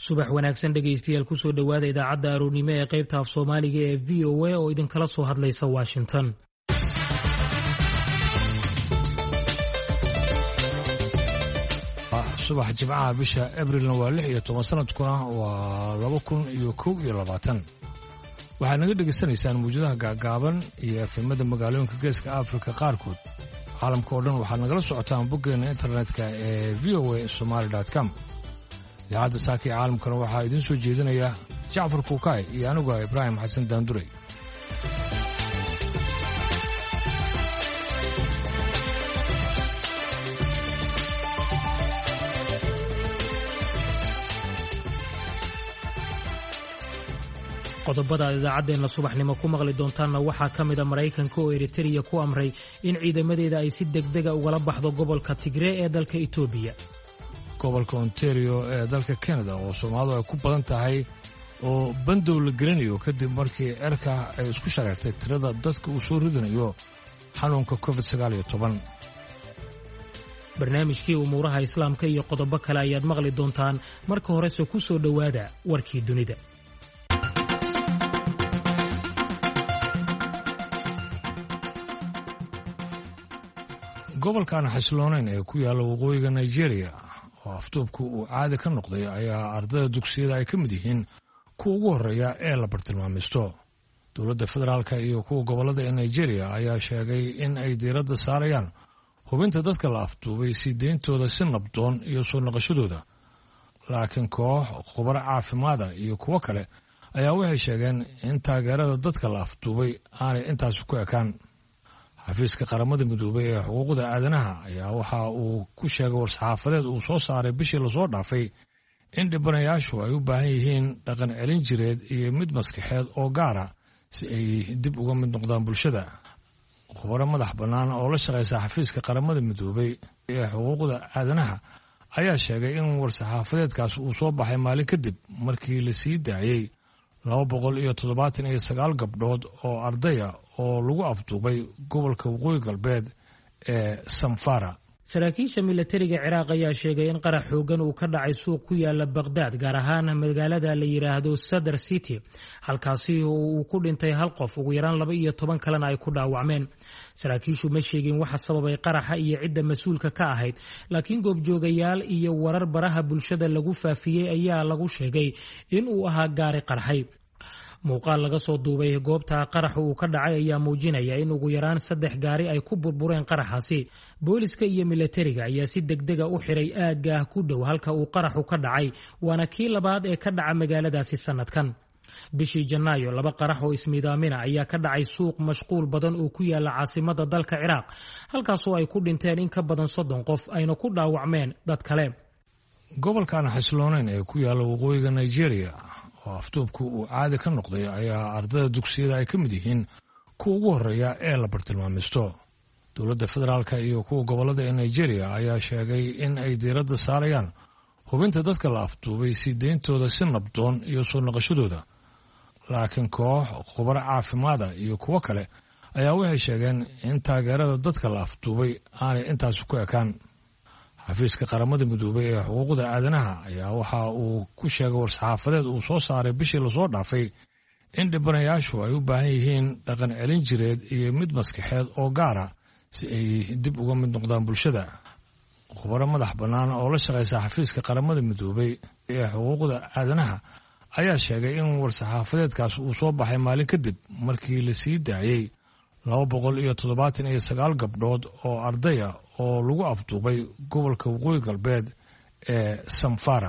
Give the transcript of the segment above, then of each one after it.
subax wanaagsan dhegaystayaal kusoo dhowaada idaacadda aroornimo ee qaybta af soomaaliga ee v o a oo idinkala soo hadlaysa washington. subax jimcaha bisha abrilna waa 16 sanadkuna waa 2021. waxaad naga dhegaysanaysaan mawjadaha gaagaaban iyo efemada magaalooyinka geeska afrika qaarkood. caalamka oo dhan waxaad nagala socotaan boggeena internetka ee voasomali.com. idaacadda saaka ee caalamkana waxaa idiin soo jeedinaya jacfar kuukaay iyo anigu ibraahim xasan daanduray. qodobada aad idaacaddeenna subaxnimo ku maqli doontaanna waxaa ka mida maraykanka oo eritreya ku amray in ciidamadeeda ay si degdega ugala baxdo gobolka tigree ee dalka etoobiya. gobolka ontario ee dalka kanada oo soomaalidu ay ku badan tahay oo bandow la gelinayo kadib markii cerka ay isku shareertay tirada dadka uu soo ridanayo xanuunka covid-19. barnaamijkii umuuraha islaamka iyo qodobo kale ayaad maqli doontaan. marka horese ku soo dhowaada warkii dunida. gobolkan xasiloonayn ee ku yaalla waqooyiga nigeria oo afduubku uu caadi ka noqday ayaa ardayda dugsiyada ay ka mid yihiin kuwa ugu horreeya ee la bartilmaamaysto. dowladda federaalka iyo kuwa gobollada ee nigeria ayaa sheegay in ay diiradda saarayaan hubinta dadka la afduubay sii deyntooda si nabdoon iyo soo noqoshadooda, laakiin koox khubaro caafimaada iyo kuwo kale ayaa waxay sheegeen in taageerada dadka la afduubay aanay intaasi ku ekaan. xafiiska qaramada midoobay ee xuquuqda aadanaha ayaa waxa uu ku sheegay war-saxaafadeed uu soo saaray bishii lasoo dhaafay in dhibanayaashu ay u baahan yihiin dhaqan celin jireed iyo mid maskaxeed oo gaara si ay dib uga mid noqdaan bulshada. khubaro madax bannaan oo la shaqaysa xafiiska qaramada midoobay ee xuquuqda aadanaha ayaa sheegay in war-saxaafadeedkaas uu soo baxay maalin kadib markii la sii daayey 279 gabdhood oo ardaya oo lagu afduubay gobolka waqooyi galbeed ee Samfara. saraakiisha milatariga ciraaq ayaa sheegay in qarax xoogan uu ka dhacay suuq ku yaala Baghdad, gaar ahaan magaalada la yiraahdo Sadr City, halkaasi oo uu ku dhintay hal qof, ugu yaraan 12 kalena ay ku dhaawacmeen. saraakiishu ma sheegin waxa sababay qaraxa iyo cidda mas'uulka ka ahayd, laakiin goobjoogayaal iyo warar baraha bulshada lagu faafiyey ayaa lagu sheegay in uu ahaa gaari qarxay. muuqaal laga soo duubay goobta qaraxa uu ka dhacay ayaa muujinaya in ugu yaraan 3 gaari ay ku burbureen qaraxaasi. booliska iyo milatariga ayaa si degdega u xiray aagga ku dhow halka uu qaraxu ka dhacay, waana kii labaad ee ka dhaca magaaladaasi sanadkan. bishii Janaayo 2 qarax oo ismiidaamina ayaa ka dhacay suuq mashquul badan oo ku yaala caasimada dalka Ciraaq, halkaasoo ay ku dhinteen in ka badan 30 qof ayna ku dhaawacmeen dad kale. gobolkan xasiloonayn ee ku yaalla waqooyiga nigeria oo afduubku uu caadi ka noqday ayaa ardayda dugsiyada ay ka mid yihiin kuwa ugu horreeya ee la bartilmaamaysto. dowladda federaalka iyo kuwa gobollada ee nigeria ayaa sheegay in ay diiradda saarayaan hubinta dadka la afduubay sii deyntooda si nabdoon iyo soo noqoshadooda, laakiin koox khubaro caafimaada iyo kuwo kale ayaa waxay sheegeen in taageerada dadka la afduubay aanay intaasi ku ekaan. xafiiska qaramada midoobay ee xuquuqda aadanaha ayaa waxa uu ku sheegay war-saxaafadeed uu soo saaray bishii lasoo dhaafay in dhibanayaashu ay u baahan yihiin dhaqan celin jireed iyo mid maskaxeed oo gaara si ay dib uga mid noqdaan bulshada. khubaro madax bannaan oo la shaqaysa xafiiska qaramada midoobay ee xuquuqda aadanaha ayaa sheegay in war-saxaafadeedkaas uu soo baxay maalin kadib markii la sii daayey 279 gabdhood oo ardaya oo lagu afduubay gobolka waqooyi galbeed ee Samfara.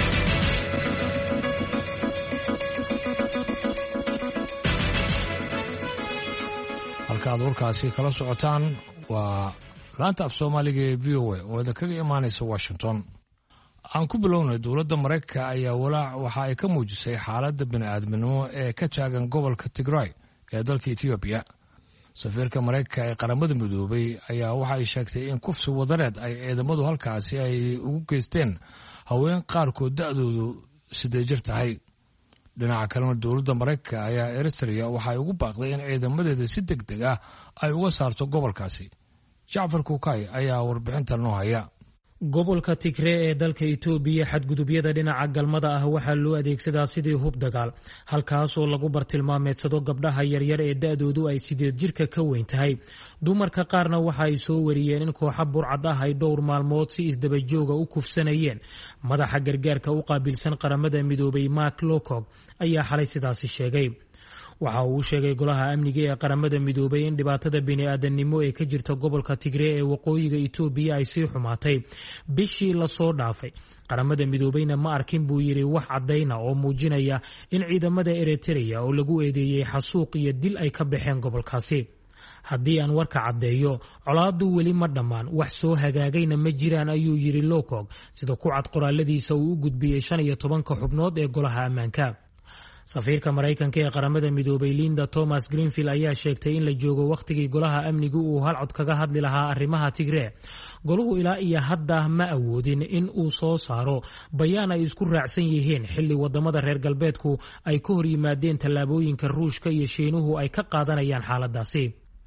halka aad warkaasi kala socotaan waa laanta af soomaaliga ee VOA oo idinkaga imaanaysa Washington. aan ku bilownay dowladda Mareykanka ayaa walaac waxa ay ka muujisay xaaladda bini'aadminimo ee ka taagan gobolka Tigray ee dalka Ethiopia. safiirka Mareykanka ee qaramada midoobay ayaa waxa ay sheegtay in kufsi wadareed ay ciidamadu halkaasi ay ugu geysteen haween qaarkood da'doodu 8 jir tahay. dhinaca kalena dowladda Mareykanka ayaa Eritrea waxa ay ugu baaqday in ciidamadeeda si degdeg ah ay uga saarto gobolkaasi. jacfar kuukaay ayaa warbixinta noo haya. gobolka Tigray ee dalka Itoobiya xadgudubyada dhinaca galmada ah waxaa loo adeegsadaa sidii hub dagaal halkaas oo lagu bartilmaameedsado gabdhaha yaryar ee da'doodu ay 8 jirka ka weyn tahay dumarka qaarna waxa ay soo wariyeen in kooxo burcad ah ay dhowr maalmood si isdaba jooga u kufsanayeen madaxa gargaarka u qaabilsan qaramada midoobay Mark Lowcock ayaa xalay sidaas sheegay waxa uu sheegay golaha amniga ee qaramada midoobay in dhibaatada bini'aadanimo ee ka jirta gobolka Tigray ee waqooyiga Itoobiya ay sii xumaatay bishii la soo dhaafay qaramada midoobayna ma arkin buu yiri wax cadeyna oo muujinaya in ciidamada Eritrea oo lagu eedeeyay xasuuq iyo dil ay ka baxeen gobolkaasi haddii aan warka cadeeyo colaadu weli ma dhammaan wax soo hagaagayna ma jiraan ayuu yiri Lowcock sida ku cad qoraaladiisa uu u gudbiyay 15 xubnood ee golaha ammaanka safiirka Mareykanka ee qaramada midoobay Linda Thomas Greenfield ayaa sheegtay in la joogo waqtigii golaha amnigu uu hal cod kaga hadli lahaa arrimaha Tigray goluhu ilaa iyo hadda ma awoodin in uu soo saaro bayaan ay isku raacsan yihiin xilli wadamada reer galbeedku ay ka hor yimaadeen tallaabooyinka Ruushka iyo Shiinuhu ay ka qaadanayaan xaaladaasi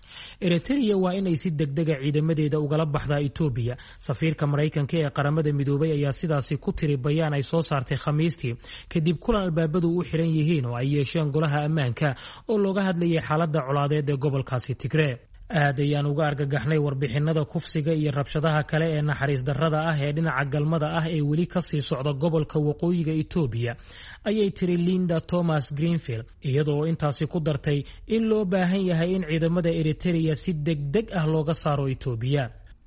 Eritrea waa in ay si degdeg ah ciidamadeeda ugala baxdaa Itoobiya safiirka Mareykanka ee qaramada midoobay ayaa sidaasi ku tiri bayaan ay soo saartay Khamiistii kadib kulan albaabadu u xiran yihiin oo ay yeesheen golaha ammaanka oo looga hadlayay xaaladda colaadeed ee gobolkaasi Tigray aad ayaan uga argagaxnay warbixinada kufsiga iyo rabshadaha kale ee naxariis darrada ah ee dhinaca galmada ah ee weli ka sii socda gobolka waqooyiga Itoobiya ayay tiri Linda Thomas Greenfield iyadoo intaasi ku dartay in loo baahan yahay in ciidamada Eritrea si degdeg ah looga saaro Itoobiya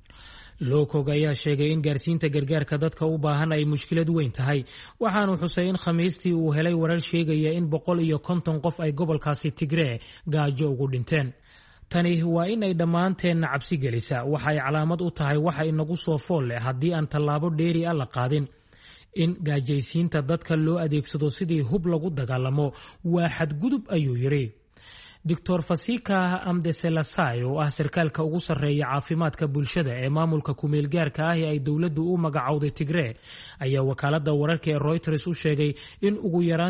Lowcock ayaa sheegay in gaarsiinta gargaarka dadka u baahan ay mushkilad weyn tahay waxaanu xusay in Khamiistii uu helay warar sheegaya in 150 qof ay gobolkaasi Tigray gaajo ugu dhinteen tani waa in ay dhammaanteena cabsi gelisa waxa ay calaamad u tahay waxa inagu soo fool leh haddii aan tallaabo dheeri ah la qaadin in gaajaysiinta dadka loo adeegsado sidii hub lagu dagaalamo waa xadgudub ayuu yiri Dr. Fasika Amdeselasai oo ah sarkaalka ugu sarreeya caafimaadka bulshada ee maamulka kumeel gaarka ah ee ay dawladdu u magacowday Tigray ayaa wakaaladda wararka ee Reuters u sheegay in ugu yaraan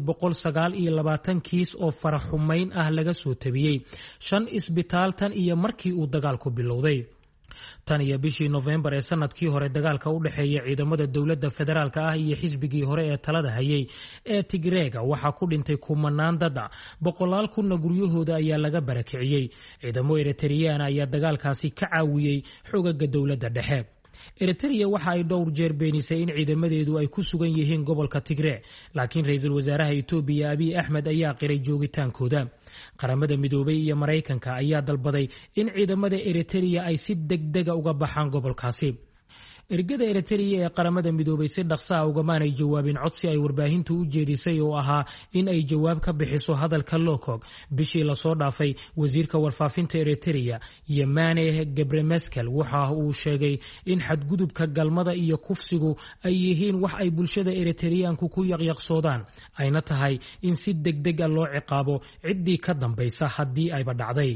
829 kiis oo faraxumayn ah laga soo tabiyay 5 isbitaal tan iyo markii uu dagaalku bilowday tan iyo bishii November ee sanadkii hore dagaalka u dhaxeeya ciidamada dawladda federaalka ah iyo xisbigii hore ee talada hayay ee Tigreega waxa ku dhintay kumanaan dad ah boqolaal kunna guryahooda ayaa laga barakiciyay ciidamo Eritrean ayaa dagaalkaasi ka caawiyay xogaga dawladda dhexe Eritrea waxa ay dhowr jeer beenisay in ciidamadeedu ay ku sugan yihiin gobolka Tigray laakiin ra'iisul wasaaraha Itoobiya Abiy Ahmed ayaa qiray joogitaankooda qaramada midoobay iyo Mareykanka ayaa dalbaday in ciidamada Eritrea ay si degdeg ah uga baxaan gobolkaasi ergada Eritrea ee qaramada midoobay si dhaqso ah uga maanay jawaabin codsi ay warbaahintu u jeedisay oo ahaa in ay jawaab ka bixiso hadalka Lowcock bishii la soo dhaafay wasiirka warfaafinta Eritrea Yemane Gebremeskel waxa uu sheegay in xadgudubka galmada iyo kufsigu ay yihiin wax ay bulshada Eritreanku ku yaqyaqsoodaan ayna tahay in si degdeg ah loo ciqaabo ciddii ka dambaysa haddii ayba dhacday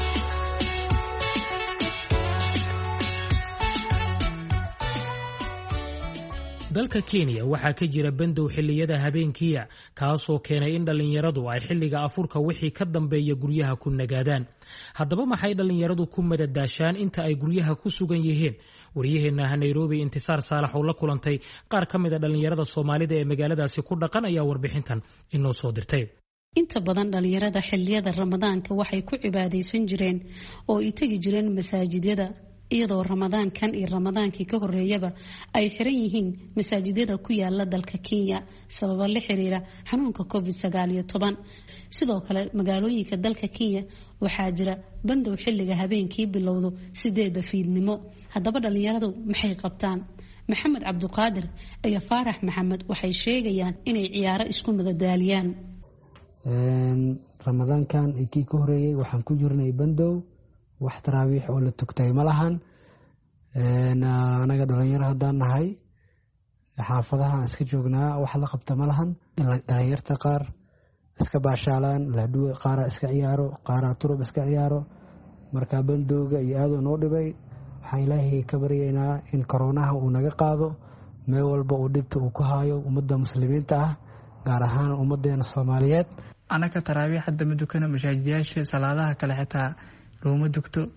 dalka Kenya waxaa ka jira bandow xilliyada habeenkiya kaasoo keenay in dhalinyaradu ay xilliga afurka wixii ka dambeeya guryaha ku nagaadaan haddaba maxay dhalinyaradu ku madadaashaan inta ay guryaha ku sugan yihiin wariyaheena Nairobi Intisaar Saalax oo la kulantay qaar ka mid ah dhalinyarada Soomaalida ee magaaladaasi ku dhaqan ayaa warbixintan inoo soo dirtay inta badan dhalinyarada xilliyada Ramadaanka waxay ku cibaadeysan jireen oo ay tagi jireen masaajidyada iyadoo Ramadaankan iyo Ramadaankii ka horeeyaba ay xiran yihiin masaajidyada ku yaala dalka Kenya sabab la xiriira xanuunka COVID-19 sidoo kale magaalooyinka dalka Kenya waxaa jira bandow xilliga habeenkii bilowdo 8 fiidnimo haddaba dhalinyaradu maxay qabtaan Maxamed Cabduqaadir iyo Faarax Maxamed waxay sheegayaan inay ciyaaro isku madadaaliyaan Ramadaankan kii ka horeeyay waxaan ku jirnay bandow wax taraawiix oo la tugtay malahan anaga dhalinyaro hadaan nahay xaafadaha iska joognaa wax la qabta malahan dhalinyarta qaar iska baashaalaan laaduu qaar iska ciyaaro qaar turub iska ciyaaro marka bandowga iyo aad noo dhibay waxaan Ilaahay ka baryaynaa in corona uu naga qaado meel walba uu dhibta uu ku haayo ummadda muslimiinta ah gaar ahaan ummadeena Soomaaliyeed anaka taraawiix hadda ma dukano masaajidayaasha salaadaha kale xitaa looma dugto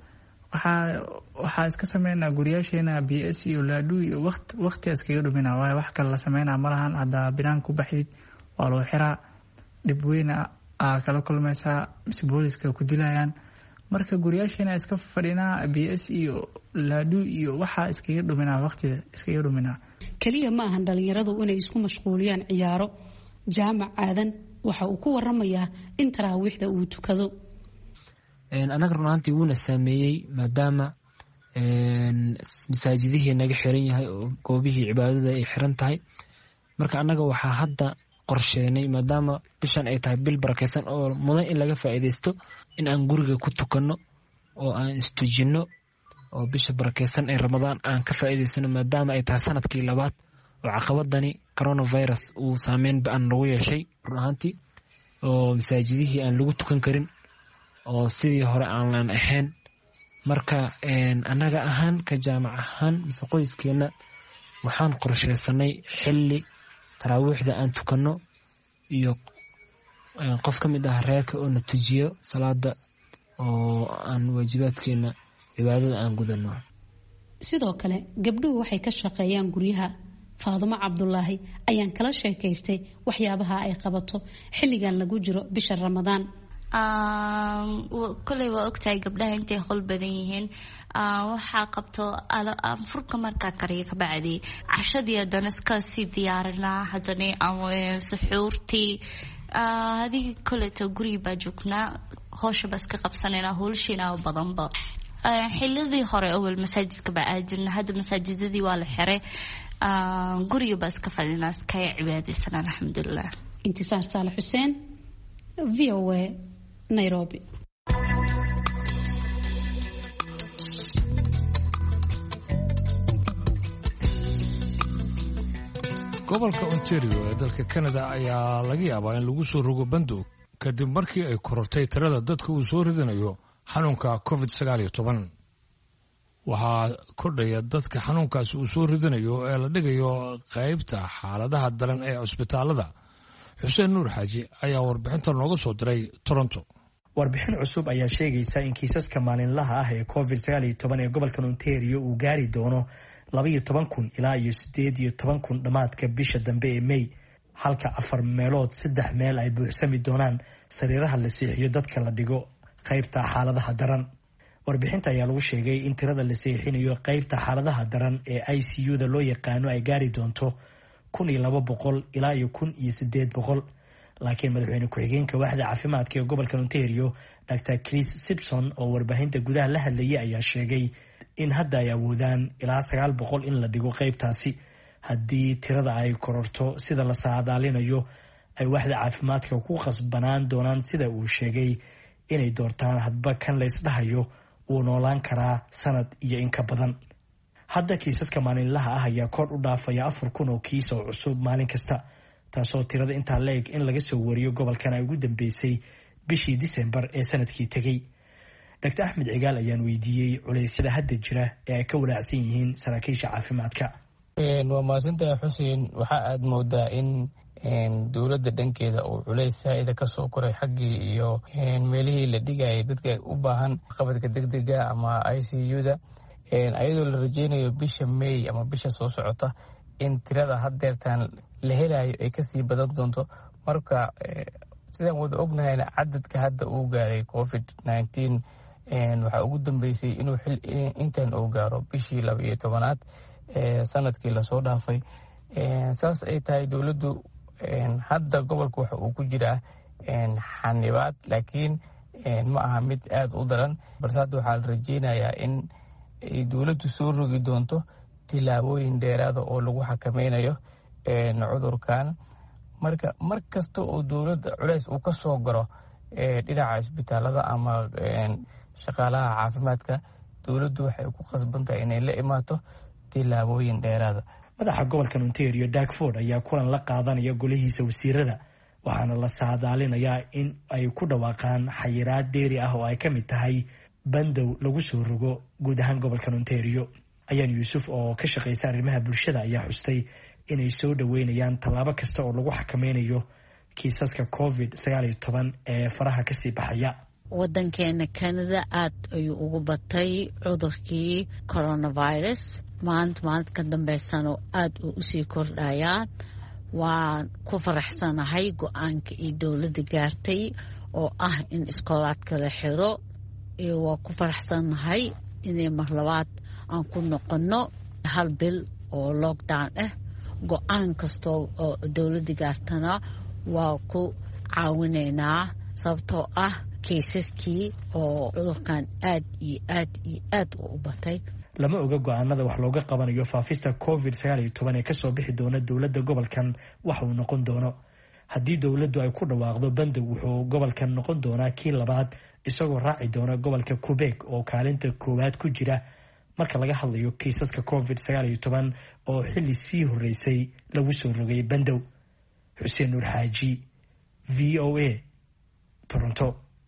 waxaa iska sameynaa guryaasheena BS iyo laadhu iyo waqti iskaga dhuminaa waayo wax kale la sameynaa malahan. haddaa binaan ku baxdid waa loo xiraa, dhib weyna aa kala kulmaysaa, mise booliska ku dilayaan. marka guryaasheena iska fadhinaa BS iyo laadhu iyo waxaa iskaga dhuminaa, waqtiga iskaga dhuminaa. kaliya ma ahan dhalinyaradu inay isku mashquuliyaan ciyaaro. jaamac aadan waxa uu ku waramayaa in taraawiixda uu tukado. anaga runaantii wuuna saameeyey maadaama masaajidihii naga xiran yahay oo goobihii cibaadada ay xiran tahay. marka anaga waxaa hadda qorsheenay maadaama bishan ay tahay bil barakeysan oo mudan in laga faa'iideysto, in aan guriga ku tukano oo aan istujino oo bisha barakeysan ee Ramadaan aan ka faa'iideysano maadaama ay tahay sanadkii labaad oo caqabadani coronavirus uu saameyn ba'an lagu yeeshay runaantii, oo masaajidihii aan lagu tukan karin oo sidii hore aan ahayn. marka anaga ahaan ka jaamac ahaan mise qoyskeena waxaan qorsheysanay xilli taraawiixda aan tukano iyo qof ka mid ah reerka oo na tujiyo salaada oo aan waajibaadkeena cibaadada aan gudano. sidoo kale gabdhuhu waxay ka shaqeeyaan guryaha. Faadumo Cabdulaahi ayaan kala sheekaystay waxyaabaha ay qabato xilligan lagu jiro bisha Ramadaan. kulay waa ogtahay gabdhaha intay hol badan yihiin. waxaa qabto furka markaa kariya ka bacdi cashadii haddana iska sii diyaarinaa, haddana suxuurtii hadii koleto guriga baa joognaa, hooshaba iska qabsanayna, howlshiina badanba. xilladii hore awal masaajidka baa aadjirna, hadda masaajidadii waa la xiray, guriga baa iska fadhinaa, iskaya cibaadaysan alxamdulilah. Intisaar Saalax Xuseen, VOA, Nairobi. gobolka Ontario ee dalka Canada ayaa laga yaabaa in lagu soo rogo bandoog kadib markii ay korortay tirada dadka uu soo ridanayo xanuunka COVID-19. waxaa kordhaya dadka xanuunkaasi uu soo ridanayo ee la dhigayo qaybta xaaladaha daran ee cusbitaalada. xuseen nuur xaaji ayaa warbixinta nooga soo diray Toronto. warbixin cusub ayaa sheegaysa in kiisaska maalinlaha ah ee COVID-19 ee gobolka Ontario uu gaari doono 12,000 ilaa 18,000 dhamaadka bisha dambe ee May, halka 4 meelood 3 meel ay buuxsami doonaan sariiraha la seexiyo dadka la dhigo qaybta xaaladaha daran. warbixinta ayaa lagu sheegay in tirada la seexinayo qaybta xaaladaha daran ee ICU-da loo yaqaano ay gaari doonto 1,200 ilaa 1,800. laakiin madaxweyne ku-xigeenka waaxda caafimaadka ee gobolka Ontario Dr. Chris Simpson oo warbaahinta gudaha la hadlayay ayaa sheegay in hadda ay awoodaan ilaa 900 in la dhigo qaybtaasi. haddii tirada ay kororto sida la saadaalinayo, ay waaxda caafimaadka ku khasbanaan doonaan sida uu sheegay inay doortaan hadba kan la isdhahayo uu noolaan karaa sanad iyo in ka badan. hadda kiisaska maalinlaha ah ayaa kor u dhaafaya 4,000 oo kiis oo cusub maalin kasta, taasoo tirada intaa la-eg in laga soo wariyo gobolkan ay ugu dambeysay bishii Disembar ee sanadkii tegey. Dr. Axmed Cigaal ayaan weydiiyey culeysyada hadda jira ee ay ka walaacsan yihiin saraakiisha caafimaadka. waa mahadsantahay Xuseen. waxa aad moodaa in dowladda dhankeeda uu culays saa'ida ka soo koray xaggii iyo meelihii la dhigayay dadka u baahan qabadka degdega ama ICU-da, ayadoo la rajeynayo bisha May ama bisha soo socota in tirada haddeertaan la helayo ay kasii badan doonto. marka sidaan wada ognahayna cadadka hadda uu gaaray COVID-19 waxaa ugu dambeysay inuu intan uu gaaro bishii 12aad sanadkii lasoo dhaafay. saas ay tahay dowladdu hadda gobolka waxa uu ku jiraa xanibaad, laakiin ma aha mid aada u daran, balse hadda waxaa la rajeynayaa in ay dowladdu soo rogi doonto tilaabooyin dheeraada oo lagu xakameynayo cudurkan. marka mar kasta oo dowladda culays uu ka soo garo dhinaca isbitaalada ama shaqaalaha caafimaadka, dowladdu waxay ku khasbantahay inay la imaato tilaabooyin dheeraada. madaxa gobolka Ontario Darkford ayaa kulan la qaadanaya golihiisa wasiirada, waxaana la saadaalinayaa in ay ku dhawaaqaan xayiraad dheeri ah oo ay ka mid tahay bandow lagu soo rogo guud ahaan gobolka Ontario. ayaan Yuusuf oo ka shaqeysa arrimaha bulshada ayaa xustay inay soo dhaweynayaan tallaabo kasta oo lagu xakameynayo kiisaska COVID-19 ee faraha kasii baxaya. wadankeena Canada aad ayuu ugu batay cudurkii coronavirus maalinta ka dambeysana aad uu usii kordhayaa waan ku faraxsanahay go'aanka ay dowladda gaartay oo ah in iskoolaadka la xiro waa ku faraxsanahay inay mar labaad aan ku noqono hal bil oo lockdown ah go'aan kastoo oo dowladda gaartana waa ku caawinaynaa sababtoo ah kaysaskii oo cudurkan aad iyo aad u batay lama oga go'aanada wax looga qabanayo faafista COVID-19 ee kasoo bixi doona dowladda gobolkan waxa uu noqon doono haddii dowladdu ay ku dhawaaqdo bandow wuxuu gobolkan noqon doonaa kii labaad isagoo raaci doona gobolka Quebec oo kaalinta koowaad ku jira marka laga hadlayo kiisaska COVID-19 oo xilli sii horeysay lagu soo rogay bandow. Xuseen Nuur Xaaji, VOA, Toronto.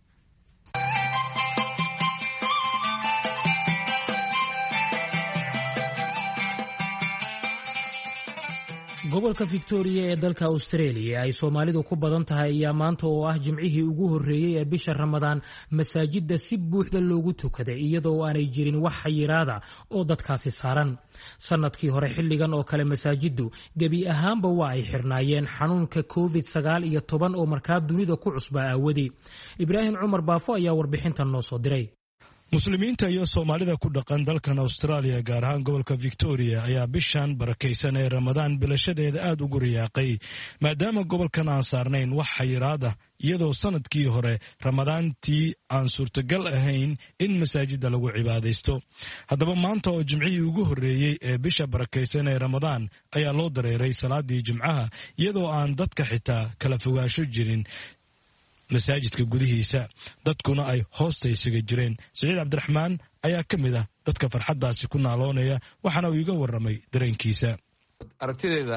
gobolka Victoria ee dalka Australia ay Soomaalidu ku badan tahay ayaa maanta oo ah jimcihii ugu horeeyay ee bisha Ramadaan masaajidda si buuxda loogu tukaday iyadoo aanay jirin wax xayiraada oo dadkaasi saaran sanadkii hore xilligan oo kale masaajiddu gebi ahaanba waa ay xirnaayeen xanuunka COVID-19 oo markaa dunida ku cusbaa aawadii. Ibraahim Cumar Baafo ayaa warbixintan noo soo diray. muslimiinta iyo Soomaalida ku dhaqan dalkan Australia gaar ahaan gobolka Victoria ayaa bishan barakeysan ee Ramadaan bilashadeeda aad ugu riyaaqay maadaama gobolkan aan saarnayn wax xayiraad ah iyadoo sanadkii hore Ramadaantii aan suurtagal ahayn in masaajidda lagu cibaadaysto. Haddaba maanta oo jimcihii ugu horeeyay ee bisha barakeysan ee Ramadaan ayaa loo dareeray salaadii jimcaha iyadoo aan dadka xitaa kala fogaansho jirin masaajidka gudihiisa dadkuna ay hoosta isaga jireen. Saciid Cabdiraxmaan ayaa ka mid ah dadka farxaddaasi ku naaloonaya waxaana uu iga warramay dareenkiisa. aragtideeda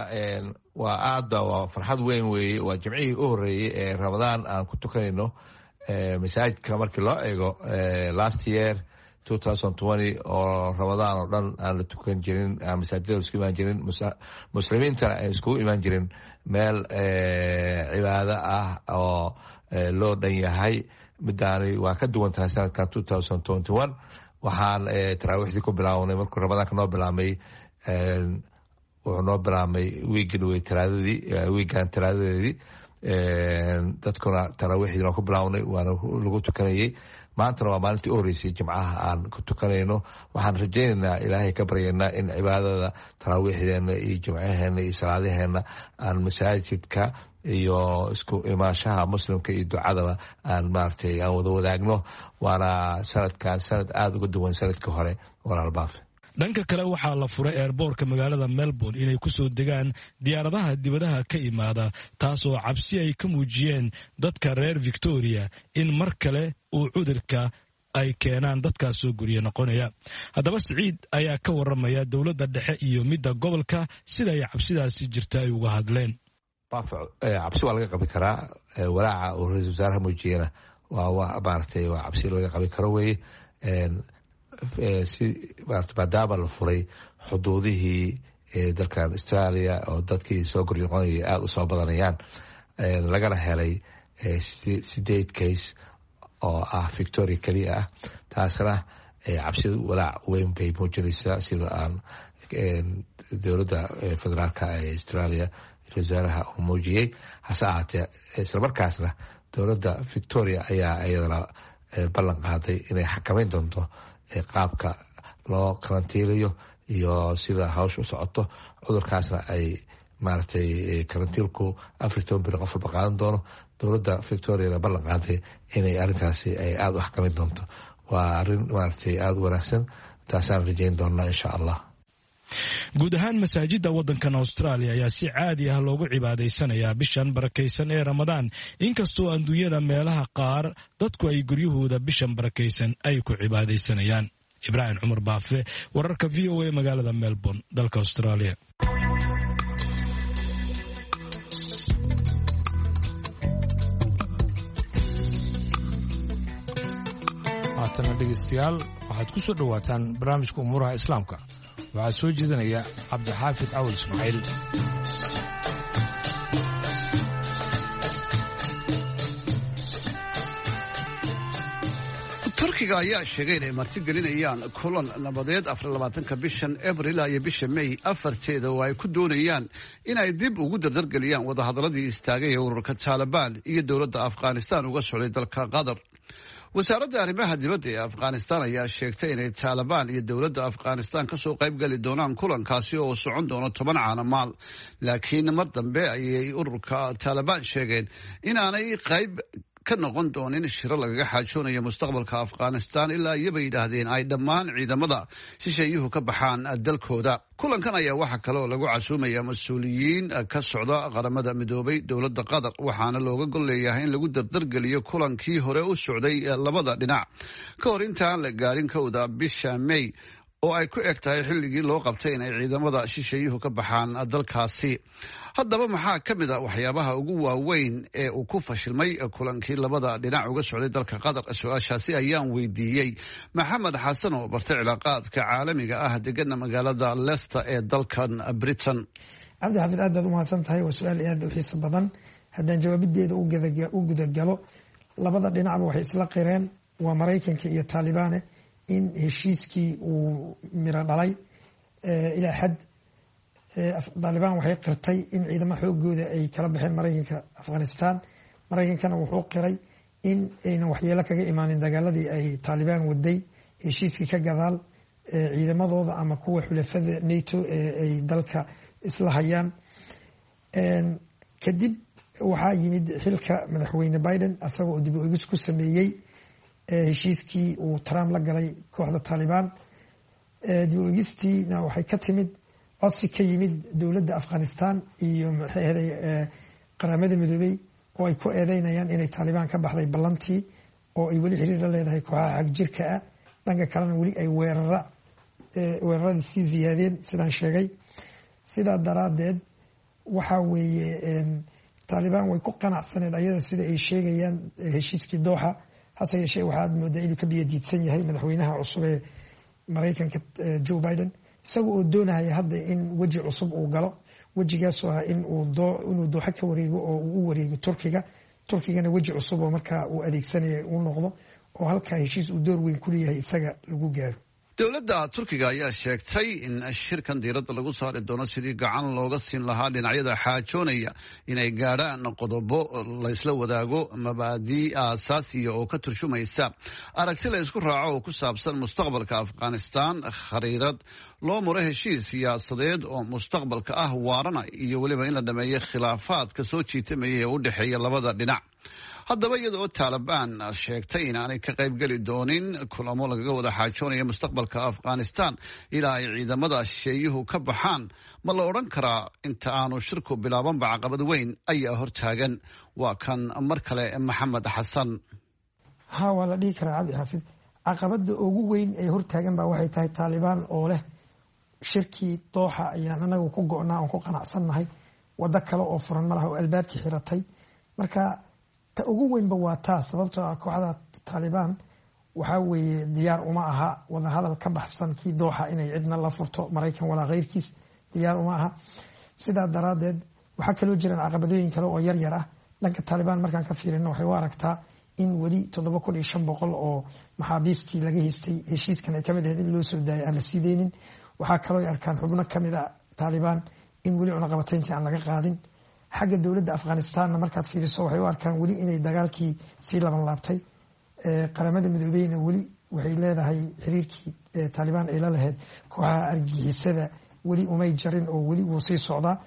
waa farxad weyn weeye waa jimcihii u horeeyay ee Ramadaan aan ku tukanayno masaajidka markii loo eego last year 2020 oo Ramadaan oo dhan aan la tukan jirin masaajidda isku imaan jirin muslimiintana ay isku imaan jirin meel cibaado ah oo loo dhan yahay midaani waa ka duwan tahay sanadkan 2021 waxaan taraawiixdii ku bilaabnay markuu Ramadaanka noo bilaabmay wuxuu noo bilaabmay wiigan talaadadeedii dadkuna taraawiixdii noo ku bilaabnay waana lagu tukanayay maantana waa maalintii u horeysay jimcaha aan ku tukanayno waxaan rajaynaynaa ilaahay ka baryaynaa in cibaadada taraawiixdeena iyo jimcaheena iyo salaadaheena aan masaajidka iyo isku imaanshaha muslimka iyo ducadaba aan maaragtay aan wada wadaagno waana sanadkan sanad aada uga duwan sanadkii hore walaalbaafe. dhanka kale waxaa la furay eerboorka magaalada Melbourne inay ku soo degaan diyaaradaha dibadaha ka imaada taasoo cabsi ay ka muujiyeen dadka reer Victoria in mar kale uu cudurka ay keenaan dadkaas soo guriya noqonaya. haddaba Saciid ayaa ka warramaya dowladda dhexe iyo midda gobolka sida ay cabsidaasi jirta ay uga hadleen. cabsi waa laga qabi karaa walaaca uu ra'iisul wasaaraha muujiyana waa maaragtay waa cabsi laga qabi karo weeye si maadaama la furay xuduudihii dalkan Australia oo dadkii soo guri noqonayay aada u soo badanayaan lagana helay 8 case oo ah Victoria kaliya ah taasna cabsida walaac weyn bay muujinaysaa sida aan dowladda federaalka ee Australia wasaaraha uu muujiyay hase ahaatee isla markaasna dowladda Victoria ayaa iyadana ballan qaaday inay xakamayn doonto qaabka loo karantiilayo iyo sida hawsha u socoto cudurkaasna ay maaragtay karantiilku 14 bir qof walba qaadan doono dowladda Victoria ballan qaaday inay arrintaasi ay aada u xakamayn doonto waa arrin maaragtay aada u wanaagsan taasaan rajayn doonaa insha allah. guud ahaan masaajidda waddankan Australia ayaa si caadi ah loogu cibaadaysanayaa bishan barakaysan ee Ramadaan inkastoo adduunyada meelaha qaar dadku ay guryahooda bishan barakaysan ay ku cibaadaysanayaan. Ibraahim Cumar Baafe, wararka VOA magaalada Melbourne, dalka Australia. haatana dhegeystayaal waxaad ku soo dhowaataan barnaamijka umuuraha islaamka waxaa soo jeedinaya cabdixaafid cawal ismaaciil. turkiga ayaa sheegay inay martigelinayaan kulan nabadeed 24 bishan abril iyo bisha May 4 oo ay ku doonayaan inay dib ugu dardargeliyaan wadahadaladii istaagay ee ururka Taliban iyo dowladda Afghanistan uga socday dalka Qatar. wasaaradda arrimaha dibadda ee Afghanistan ayaa sheegtay inay Taliban iyo dowladda Afghanistan ka soo qayb gali doonaan kulankaasi oo socon doono 10 caanamal, laakiin mar dambe ayay ururka Taliban sheegeen inaanay qayb ka noqon doonin shiro lagaga xaajoonayo mustaqbalka Afghanistan ilaa iyaba yidhaahdeen ay dhammaan ciidamada shisheeyuhu ka baxaan dalkooda. kulankan ayaa waxa kale oo lagu casuumaya mas-uuliyiin ka socda qaramada midoobay dowladda Qatar, waxaana looga gol leeyahay in lagu dardargeliyo kulankii hore u socday labada dhinac ka hor intaan la gaarin kowda bisha May oo ay ku eg tahay xilligii loo qabtay inay ciidamada shisheeyuhu ka baxaan dalkaasi. haddaba maxaa ka mid a waxyaabaha ugu waaweyn ee uu ku fashilmay kulankii labada dhinac uga socday dalka Qatar? su-aashaasi ayaan weydiiyey Maxamed Xasan oo bartay cilaaqaadka caalamiga ah degana magaalada Leicester ee dalkan Britain. cabdi xafid aad baad u mahadsan tahay, waa su-aal aad u xiiso badan. haddaan jawaabideeda u gudagalo, labada dhinacba waxay isla qireen, waa Maraykanka iyo Taliban, in heshiiskii uu miro dhalay ilaa xad. Taliban waxay qirtay in ciidamo xoogooda ay kala baxeen Maraykanka Afghanistan. Maraykankana wuxuu qiray in aynan waxyeelo kaga imaanin dagaaladii ay Taliban waday heshiiskii ka gadaal ciidamadooda ama kuwa xulafada NATO ay dalka isla hayaan. kadib waxaa yimid xilka madaxweyne Biden asagoo oo dib u eegis ku sameeyey heshiiskii uu Trump la galay kooxda Taliban. dib u eegistiina waxay ka timid codsi ka yimid dowladda Afghanistan iyo qaramada midoobay oo ay ku eedeynayaan inay Taliban ka baxday ballantii oo ay weli xiriir la leedahay kooxaha xagjirka ah. dhanka kalena weli ay weerarada sii ziyaadeen sidaan sheegay. sidaa daraadeed waxa weeye Taliban way ku qanacsaneed ayada sida ay sheegayaan heshiiskii Doha. hase yeeshee waxaad moodaa inuu ka biyadiidsan yahay madaxweynaha cusub ee Maraykanka Joe Biden, isaga oo doonaya hadda in weji cusub uu galo. wejigaasoo ah inuu Doha ka wareego oo uu u wareego Turkigana weji cusub oo markaa uu adeegsanaya uu noqdo, oo halkaa heshiis uu door weyn ku leeyahay isaga lagu gaaro. dowladda Turkiga ayaa sheegtay in shirkan diiradda lagu saari doono sidii gacan looga siin lahaa dhinacyada xaajoonaya inay gaadhaan qodobo la isla wadaago, mabaadii aasaasiya oo ka turjumaysa aragti la isku raaco oo ku saabsan mustaqbalka Afghanistan, khariirad loo maro heshiis siyaasadeed oo mustaqbalka ah waarana, iyo weliba in la dhameeyo khilaafaadka soo jiitamaya ee u dhexeeya labada dhinac. haddaba iyada oo Taliban sheegtay inaanay ka qayb geli doonin kulamo lagaga wada xaajoonayo mustaqbalka Afghanistan ilaa ay ciidamada shisheeyuhu ka baxaan, ma la odhan karaa inta aanu shirku bilaabanba caqabad weyn ayaa hortaagan? waa kan mar kale Maxamed Xasan. waa la dhihi karaa cabdi xaafid, caqabada ugu weyn ee hortaagan baa waxay tahay Taliban oo leh shirkii Doha ayaan anagu ku go'naa oon ku qanacsannahay, wado kale oo furan malaha oo albaabkii xiratay. marka ta ugu weynba waa taa, sababtoo ah kooxda Taliban waxaa weeye diyaar uma aha wadahadal ka baxsan kii Doha inay cidna la furto, Maraykan walaa keyrkiis diyaar uma aha. sidaa daraadeed waxaa kaloo jiraan caqabadooyin kale oo yar yar ah. dhanka Taliban markaan ka fiirino waxay u aragtaa in weli 7500 oo maxaabiistii laga haystay heshiiskan ay kamid ahayd in loo soo daayay aan la siideynin. waxaa kaloo ay arkaan xubno kamid a Taliban in weli cunaqabatayntii aan laga qaadin. xagga dowladda Afghanistanna markaad fiiriso waxay u arkaan weli inay dagaalkii sii laban laabtay. qaramada midoobeyna weli waxay leedahay xiriirkii Taliban ay la lahayd kooxaha argagixisada weli umay jarin oo weli wuu sii socdaa.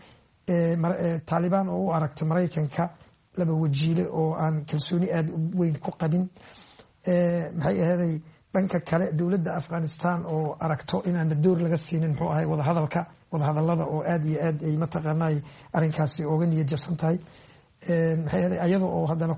Taliban oo u aragta Maraykanka laba wajiile oo aan kalsooni aad weyn ku qabin. maxay ahaday dhanka kale dowladda Afghanistan oo aragto inaan door laga siinin muxuu ahay wadahadalada oo aad iyo aad ay mataqaanay arrinkaasi ooga niyad jabsan tahay. maxay ahaday ayada oo haddana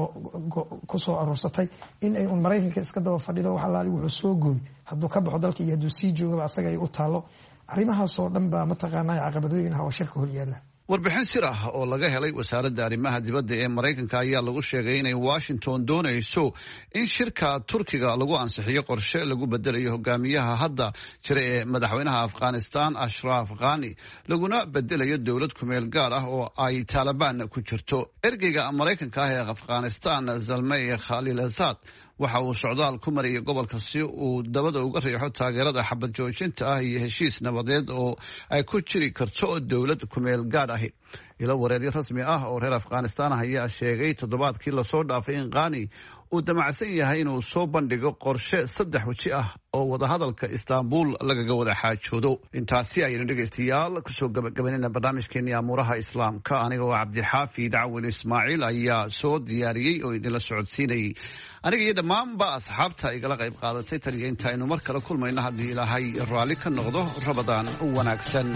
kusoo aruursatay in ay un Maraykanka iska daba fadhido wax alaali wuxuu soo gooy hadduu ka baxo dalka iyo hadduu sii joogaba asaga ay u taalo. arrimahaasoo dhan baa mataqaanay caqabadooyin ah oo shirka horyaala. warbixin sir ah oo laga helay wasaaradda arrimaha dibadda ee Maraykanka ayaa lagu sheegay inay Washington doonayso in shirka Turkiga lagu ansixiyo qorshe lagu bedelayo hogaamiyaha hadda jira ee madaxweynaha Afghanistan Ashraf Ghani, laguna bedelayo dowlad ku meel gaar ah oo ay Taliban ku jirto. ergeyga Maraykanka ee Afghanistan Zalmay Khalilzad waxa uu socdaal ku mariyay gobolka si uu dabada uga riixo taageerada xabad joojinta ah iyo heshiis nabadeed oo ay ku jiri karto dowlad kumeel gaadh ahi. ilo wareedyo rasmi ah oo reer Afghanistan ayaa sheegay toddobaadkii lasoo dhaafay in Ghani uu damacsan yahay inuu soo bandhigo qorshe 3 waji ah oo wadahadalka Istanbul lagaga wada xaajoodo. intaasi ayaynu dhegeystayaal kusoo gabagabaynayna barnaamijkeennii amuuraha islaamka. aniga oo Cabdixaafid Cawil Ismaaciil ayaa soo diyaariyey oo idinla socodsiinayay. aniga iyo dhammaanba asxaabta igala qayb qaadatay tan iyo intaaynu mar kale kulmayno haddii ilaahay raalli ka noqdo. Ramadaan wanaagsan.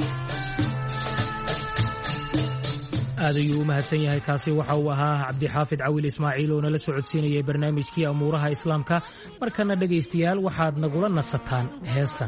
aad ayuu u mahadsan yahay. kaasi waxa uu ahaa Cabdixaafid Cawil Ismaaciil oo nala socodsiinayay barnaamijkii amuuraha islaamka. markana dhegaystayaal waxaad nagula nasataan heestan.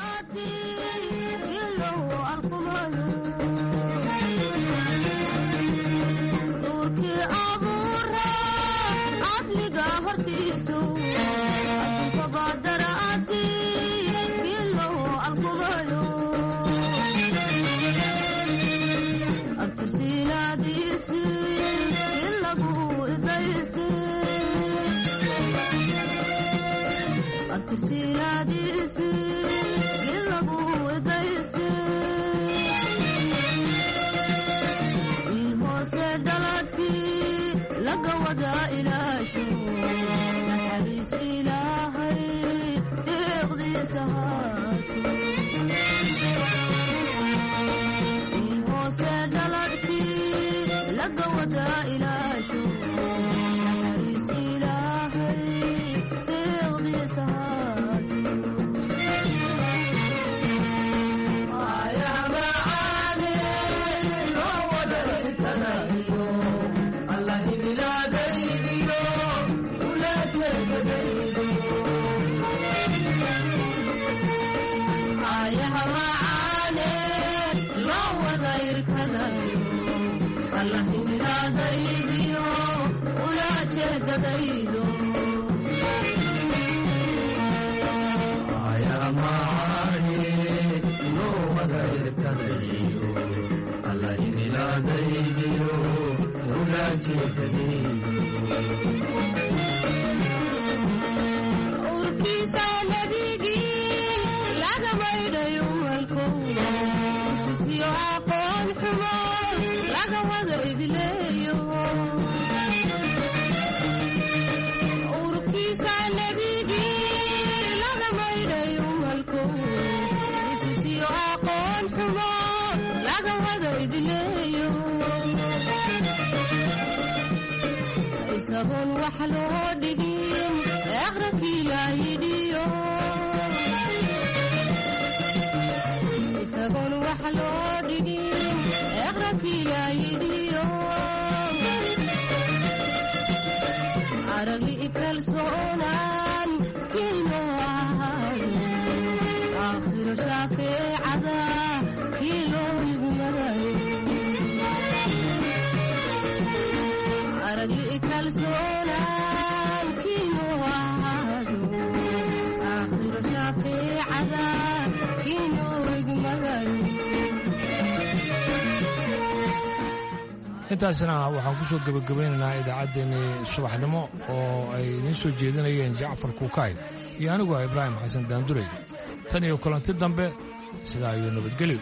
intaasna waxaan ku soo gabagabaynaynaa idaacaddeenii subaxnimo oo ay idiin soo jeedinayeen Jacfar Kuukay iyo anigu Ibraahim Xasan Daanduray. tan iyo kulanti dambe sidaa iyo nabadgelyo.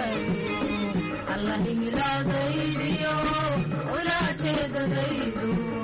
Allah